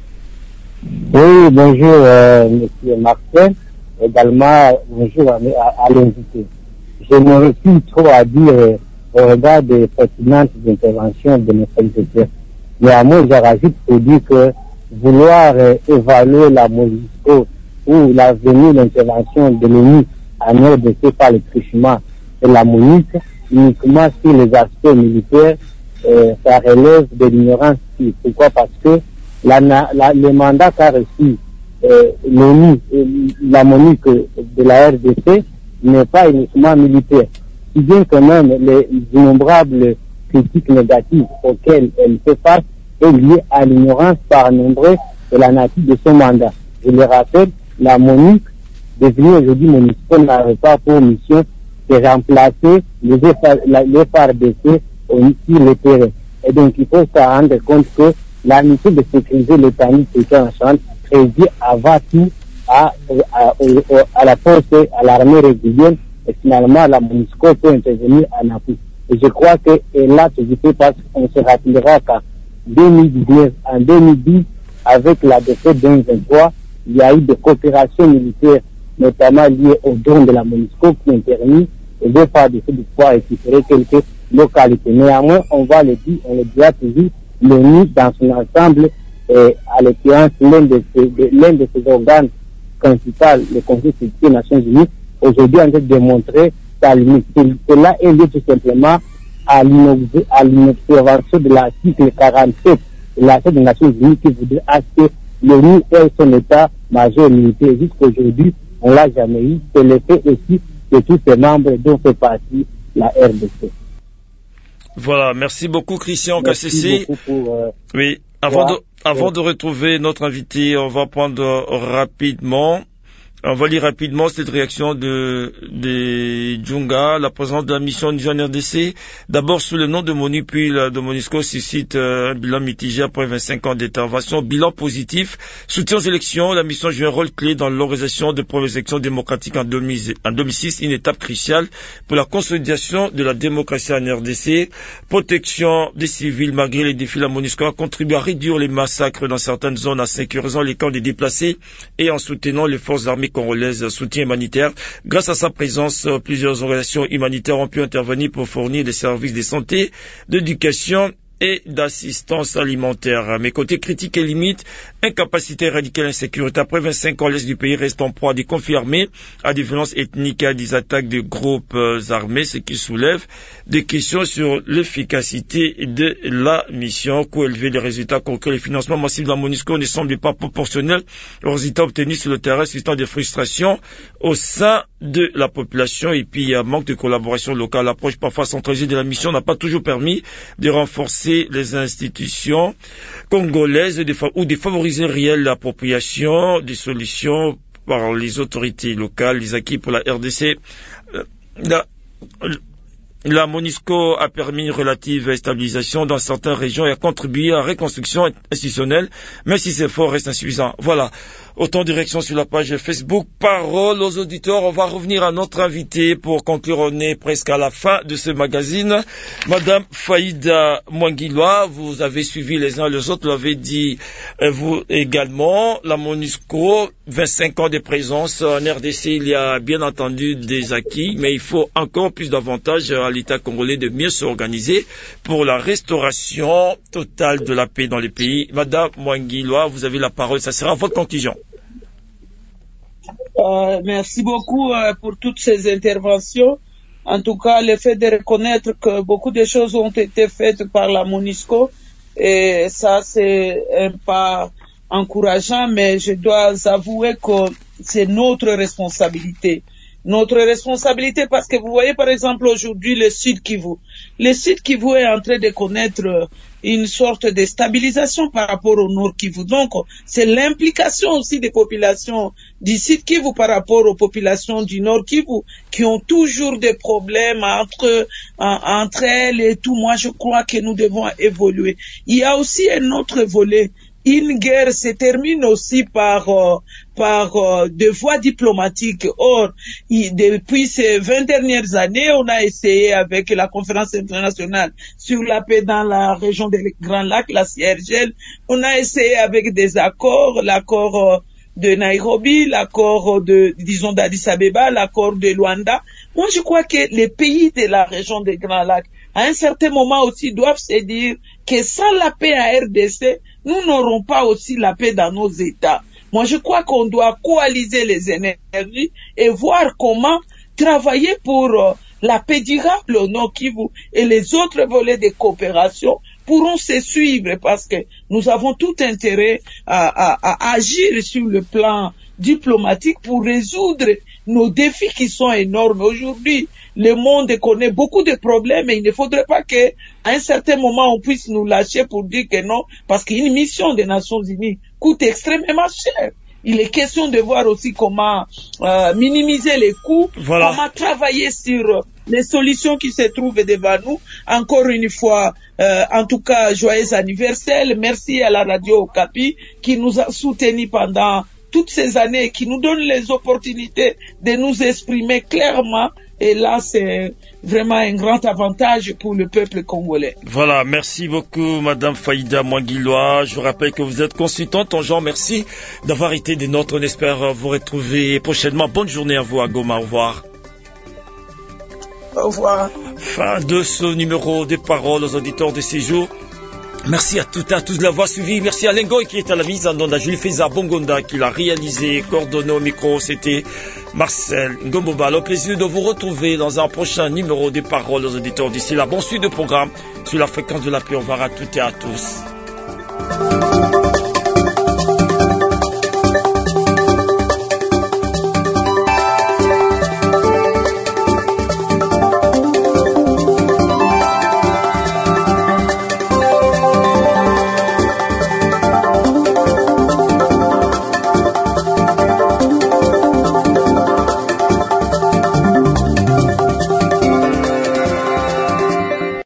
Oui, bonjour, euh, monsieur Martin. Également, bonjour à, à, à l'invité. Je me refuse trop à dire euh, au regard des pertinentes interventions de nos sollicitateurs. Néanmoins, je rajoute pour dire que vouloir euh, évaluer la MONUSCO ou l'avenir de l'intervention de l'ONU en R D C par le truchement de la MONUSCO uniquement sur les aspects militaires, euh, ça relève de l'ignorance. Pourquoi? Parce que la, la, le mandat qu'a reçu euh, l'ONU, la MONUSCO de la R D C n'est pas uniquement militaire. Si bien que même les innombrables critiques négatives auxquelles elle fait face est liée à l'ignorance par nombre de la nature de son mandat. Je le rappelle, la MONUSCO, devenue aujourd'hui MONUSCO, n'avait pas pour mission de remplacer les F R D C sur le terrain. Et donc il faut se rendre compte que la mission de sécuriser l'étendue territoriale nationale réside avant tout à, à, à, à la force, à l'armée régulière, et finalement la MONUSCO peut intervenir en appui. Et je crois qu'elle a fait parce qu'on se rappellera qu'en deux mille dix-neuf, en deux mille dix, avec la défaite d'un vingt-trois, il y a eu des coopérations militaires, notamment liées au drone de la MONUSCO, qui ont permis aux F A R D C de pouvoir récupérer quelques localités. Néanmoins, on va le dire, on le dira toujours, l'ONU dans son ensemble, et à l'occurrence l'un de ses, de, l'un de ses organes principaux, le Conseil de sécurité des Nations Unies, aujourd'hui en train de démontrer sa limite. Cela est lié tout simplement à l'inobservation de l'article quarante-sept de la Charte des Nations Unies qui voudrait que l'ONU ait son état-major militaire. Jusqu'aujourd'hui, on ne l'a jamais eu. C'est le fait aussi de tous ses membres dont fait partie la R D C. Voilà, merci beaucoup Christian K C C. Pour, euh, oui, avant, de, avant de retrouver notre invité, on va prendre rapidement, on va lire rapidement cette réaction de, de Djunga, la présence de la mission en R D C. D'abord sous le nom de MONU, puis de MONUSCO suscite euh, un bilan mitigé après vingt-cinq ans d'intervention. Bilan positif, soutien aux élections, la mission joue un rôle clé dans l'organisation de premières élections démocratiques en deux mille six, une étape cruciale pour la consolidation de la démocratie en R D C. Protection des civils, malgré les défis, la MONUSCO a contribué à réduire les massacres dans certaines zones en sécurisant les camps des déplacés et en soutenant les forces armées congolaise, soutien humanitaire. Grâce à sa présence, plusieurs organisations humanitaires ont pu intervenir pour fournir des services de santé, d'éducation et d'assistance alimentaire. Mais côté critique et limite, incapacité radicale et insécurité. Après vingt-cinq ans, l'Est du pays reste en proie à des conflits armés, à des violences ethniques, à des attaques de groupes armés, ce qui soulève des questions sur l'efficacité de la mission. Coût élevé des résultats concrets, les financements massifs de la MONUSCO ne semblent pas proportionnels aux résultats obtenus sur le terrain, suscitant des frustrations au sein de la population. Et puis, il y a un manque de collaboration locale. L'approche parfois centralisée de la mission n'a pas toujours permis de renforcer les institutions congolaises ou de favoriser réelle l'appropriation des solutions par les autorités locales, les acquis pour la R D C. La, la MONUSCO a permis une relative stabilisation dans certaines régions et a contribué à la reconstruction institutionnelle, même si ces efforts restent insuffisants. Voilà. Autant de réactions sur la page Facebook. Parole aux auditeurs. On va revenir à notre invité pour conclure. On est presque à la fin de ce magazine. Madame Faïda Mwangiloa, vous avez suivi les uns les autres, vous l'avez dit vous également. La MONUSCO, vingt-cinq ans de présence en R D C, il y a bien entendu des acquis, mais il faut encore plus d'avantages à l'État congolais de mieux s'organiser pour la restauration totale de la paix dans le pays. Madame Mwangiloa, vous avez la parole. Ça sera votre conclusion. Euh, merci beaucoup euh, pour toutes ces interventions. En tout cas, le fait de reconnaître que beaucoup de choses ont été faites par la MONUSCO, et ça c'est un pas encourageant, mais je dois avouer que c'est notre responsabilité. Notre responsabilité parce que vous voyez par exemple aujourd'hui le Sud Kivu. Le Sud Kivu est en train de connaître une sorte de stabilisation par rapport au Nord Kivu. Donc c'est l'implication aussi des populations du Sud Kivu par rapport aux populations du Nord Kivu qui ont toujours des problèmes entre, en, entre elles et tout. Moi je crois que nous devons évoluer. Il y a aussi un autre volet. Une guerre se termine aussi par euh, par euh, des voies diplomatiques. Or, il, depuis ces vingt dernières années, on a essayé avec la conférence internationale sur la paix dans la région des Grands Lacs, la C I R G L, on a essayé avec des accords, l'accord euh, de Nairobi, l'accord de, disons, d'Addis Abeba, l'accord de Luanda. Moi, je crois que les pays de la région des Grands Lacs, à un certain moment aussi, doivent se dire que sans la paix à R D C, nous n'aurons pas aussi la paix dans nos États. Moi, je crois qu'on doit coaliser les énergies et voir comment travailler pour euh, la paix durable au Nord Kivu, et les autres volets de coopération pourront se suivre parce que nous avons tout intérêt à, à, à agir sur le plan diplomatique pour résoudre nos défis qui sont énormes. Aujourd'hui, le monde connaît beaucoup de problèmes et il ne faudrait pas qu'à un certain moment on puisse nous lâcher pour dire que non, parce qu'une mission des Nations Unies coûte extrêmement cher. Il est question de voir aussi comment euh, minimiser les coûts, voilà. Comment travailler sur les solutions qui se trouvent devant nous. Encore une fois, euh, en tout cas, joyeux anniversaire. Merci à la radio Okapi qui nous a soutenus pendant toutes ces années, qui nous donne les opportunités de nous exprimer clairement. Et là, c'est vraiment un grand avantage pour le peuple congolais. Voilà, merci beaucoup, Madame Faïda Mwangiloa. Je rappelle que vous êtes consultante en genre. Merci d'avoir été des nôtres. On espère vous retrouver prochainement. Bonne journée à vous à Goma. Au revoir. Au revoir. Fin de ce numéro des paroles aux auditeurs de ces jours. Merci à toutes et à tous de l'avoir suivi. Merci à Lengoy qui est à la mise en onde, à Jules Feza Bongonda qui l'a réalisé, coordonné au micro. C'était Marcel Ngomboba. Le plaisir de vous retrouver dans un prochain numéro des paroles aux auditeurs d'ici là. Bon suite de programme sur la fréquence de la paix. Au revoir à toutes et à tous.